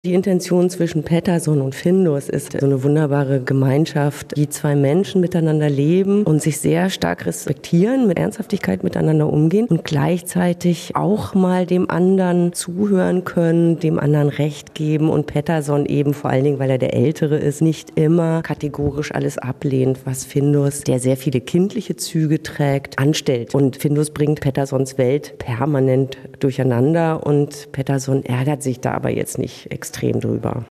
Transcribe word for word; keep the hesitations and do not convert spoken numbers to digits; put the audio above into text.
Die Intention zwischen Petterson und Findus ist so eine wunderbare Gemeinschaft, die zwei Menschen miteinander leben und sich sehr stark respektieren, mit Ernsthaftigkeit miteinander umgehen und gleichzeitig auch mal dem anderen zuhören können, dem anderen Recht geben und Petterson eben, vor allen Dingen, weil er der Ältere ist, nicht immer kategorisch alles ablehnt, was Findus, der sehr viele kindliche Züge trägt, anstellt. Und Findus bringt Pettersons Welt permanent durcheinander und Petterson ärgert sich da aber jetzt nicht extrem drüber.